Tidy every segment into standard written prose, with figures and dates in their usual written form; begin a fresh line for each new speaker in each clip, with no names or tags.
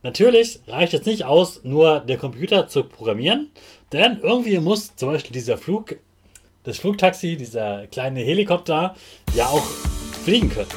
Natürlich reicht es nicht aus, nur den Computer zu programmieren, denn irgendwie muss zum Beispiel das Flugtaxi, dieser kleine Helikopter, ja auch fliegen können.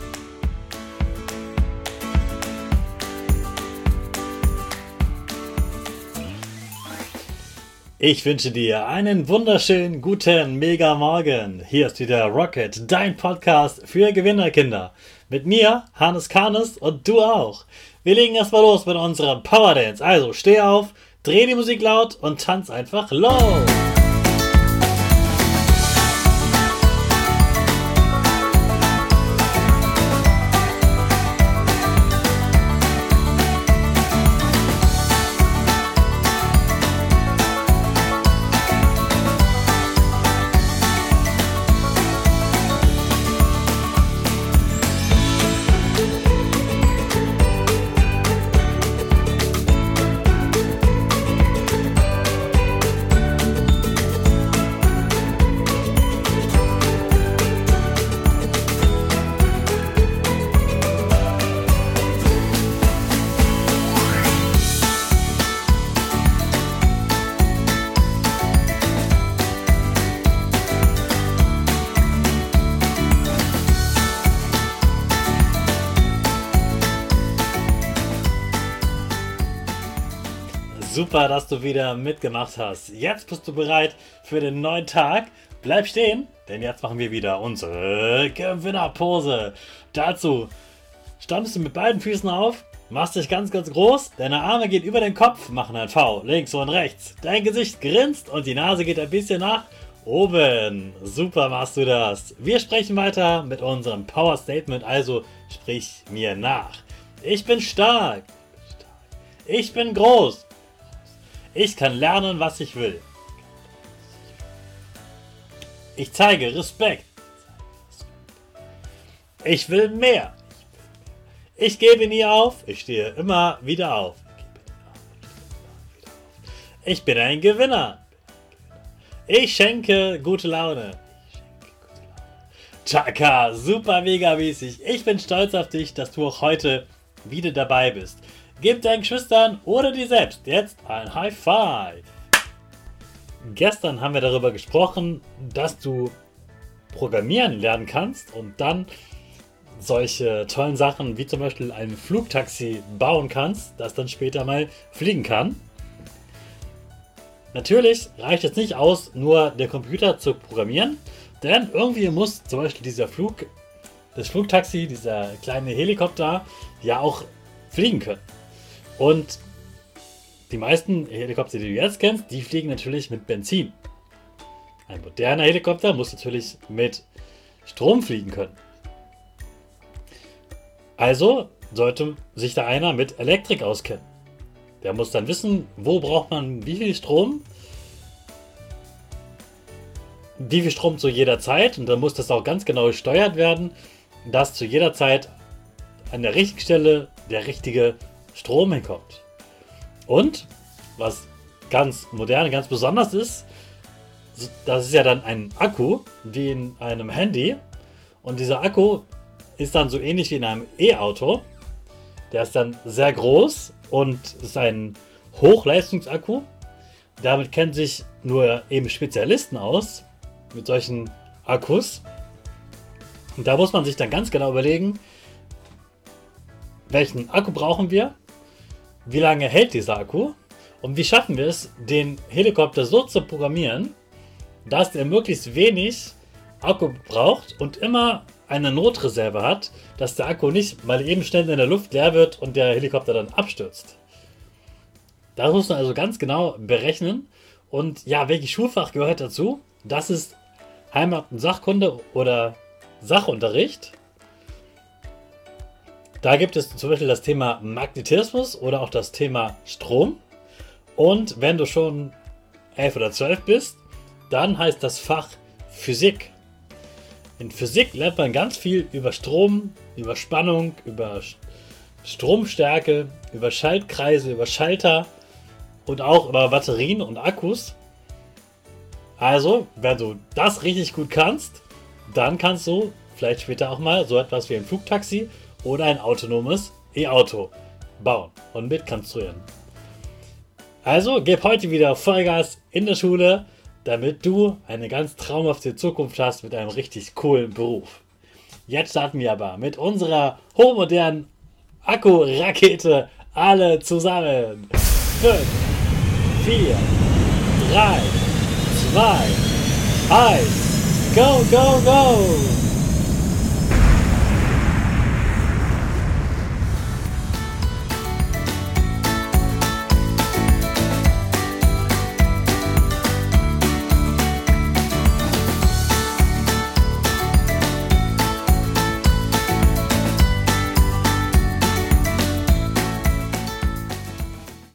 Ich wünsche dir einen wunderschönen guten Mega Morgen. Hier ist wieder Rocket, dein Podcast für Gewinnerkinder. Mit mir, Hannes Karnes, und du auch. Wir legen erstmal los mit unserem Power Dance. Also steh auf, dreh die Musik laut und tanz einfach los. Super, dass du wieder mitgemacht hast. Jetzt bist du bereit für den neuen Tag. Bleib stehen, denn jetzt machen wir wieder unsere Gewinnerpose. Dazu stammst du mit beiden Füßen auf, machst dich ganz, ganz groß, deine Arme gehen über den Kopf, machen ein V, links und rechts. Dein Gesicht grinst und die Nase geht ein bisschen nach oben. Super machst du das. Wir sprechen weiter mit unserem Power Statement, also sprich mir nach. Ich bin stark. Ich bin groß. Ich kann lernen, was ich will. Ich zeige Respekt. Ich will mehr. Ich gebe nie auf. Ich stehe immer wieder auf. Ich bin ein Gewinner. Ich schenke gute Laune. Chaka, super mega mäßig. Ich bin stolz auf dich, dass du auch heute wieder dabei bist. Gib deinen Geschwistern oder dir selbst jetzt ein High Five. Gestern haben wir darüber gesprochen, dass du programmieren lernen kannst und dann solche tollen Sachen wie zum Beispiel ein Flugtaxi bauen kannst, das dann später mal fliegen kann. Natürlich reicht es nicht aus, nur den Computer zu programmieren, denn irgendwie muss zum Beispiel das Flugtaxi, dieser kleine Helikopter, ja auch fliegen können. Und die meisten Helikopter, die du jetzt kennst, die fliegen natürlich mit Benzin. Ein moderner Helikopter muss natürlich mit Strom fliegen können. Also sollte sich da einer mit Elektrik auskennen. Der muss dann wissen, wo braucht man wie viel Strom zu jeder Zeit. Und dann muss das auch ganz genau gesteuert werden, dass zu jeder Zeit an der richtigen Stelle der richtige Strom hinkommt. Und was ganz modern, ganz besonders ist, das ist ja dann ein Akku, wie in einem Handy. Und dieser Akku ist dann so ähnlich wie in einem E-Auto. Der ist dann sehr groß und ist ein Hochleistungsakku. Damit kennen sich nur eben Spezialisten aus mit solchen Akkus. Und da muss man sich dann ganz genau überlegen, welchen Akku brauchen wir, wie lange hält dieser Akku und wie schaffen wir es, den Helikopter so zu programmieren, dass er möglichst wenig Akku braucht und immer eine Notreserve hat, dass der Akku nicht mal eben schnell in der Luft leer wird und der Helikopter dann abstürzt. Das muss man also ganz genau berechnen. Und ja, welches Schulfach gehört dazu? Das ist Heimat- und Sachkunde oder Sachunterricht. Da gibt es zum Beispiel das Thema Magnetismus oder auch das Thema Strom. Und wenn du schon 11 oder 12 bist, dann heißt das Fach Physik. In Physik lernt man ganz viel über Strom, über Spannung, über Stromstärke, über Schaltkreise, über Schalter und auch über Batterien und Akkus. Also, wenn du das richtig gut kannst, dann kannst du vielleicht später auch mal so etwas wie ein Flugtaxi oder ein autonomes E-Auto bauen und mitkonstruieren. Also gib heute wieder Vollgas in der Schule, damit du eine ganz traumhafte Zukunft hast mit einem richtig coolen Beruf. Jetzt starten wir aber mit unserer hochmodernen Akku-Rakete alle zusammen. 5, 4, 3, 2, 1, go, go, go!